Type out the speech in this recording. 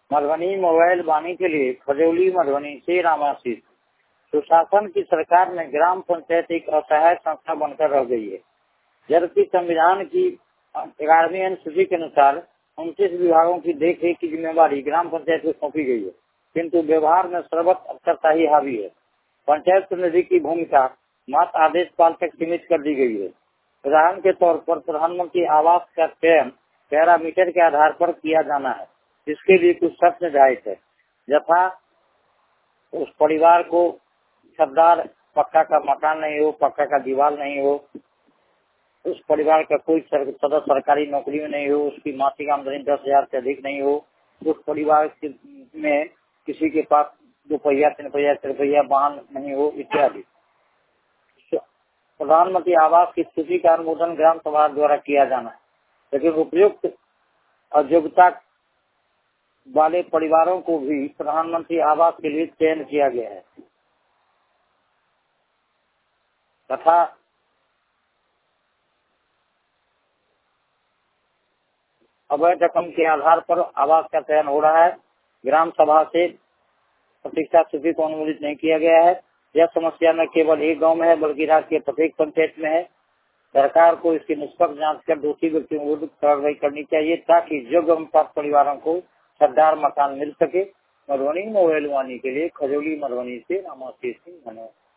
Madhubani mobile वाणी के लिए खजौली मधुबनी से रामाशीष। सुशासन की सरकार में ग्राम पंचायत एक असहाय संस्था बनकर रह गई है, जबकि संविधान की 11वीं अनुसूची के अनुसार 29 विभागों की देखरेख की जिम्मेवारी ग्राम पंचायत को सौंपी गई है, किंतु व्यवहार में सर्वत्र अफसरशाही हावी है। पंचायत प्रतिनिधि की भूमिका मात्र आदेश पाल तक सीमित कर दी गई है। उदाहरण के तौर पर प्रधानमंत्री आवास का चयन पैरामीटर के आधार पर किया जाना है, जिसके लिए कुछ शर्त निर्धारित है, यथा उस परिवार को छतदार पक्का का मकान नहीं हो, पक्का का दीवार नहीं हो, उस परिवार का कोई सदस्य सरकारी नौकरी में नहीं हो, उसकी मासिक आमदनी 10,000 से अधिक नहीं हो, उस परिवार में किसी के पास 2 पहिया 3 पहिया 4 पहिया वाहन नहीं हो इत्यादि। प्रधानमंत्री आवास की सूची का अनुमोदन ग्राम सभा द्वारा किया जाना है, लेकिन उपयुक्त अयोग्यता वाले परिवारों को भी प्रधानमंत्री आवास के लिए चयन किया गया है तथा अवैध रकम के आधार पर आवास का चयन हो रहा है। ग्राम सभा से प्रतिष्ठा सूची को अनुमोदित नहीं किया गया है। यह समस्या न केवल एक गांव में है, बल्कि राज्य के प्रत्येक पंचायत में है। सरकार को इसकी निष्पक्ष जांच कर दोषी व्यक्तियों को विरुद्ध कार्रवाई करनी चाहिए, ताकि योग्य अनुपात परिवारों को छतदार मकान मिल सके। मधुबनी मोबाइल वाणी के लिए खजौली मधुबनी से रामाशीष सिंह। धन्यवाद।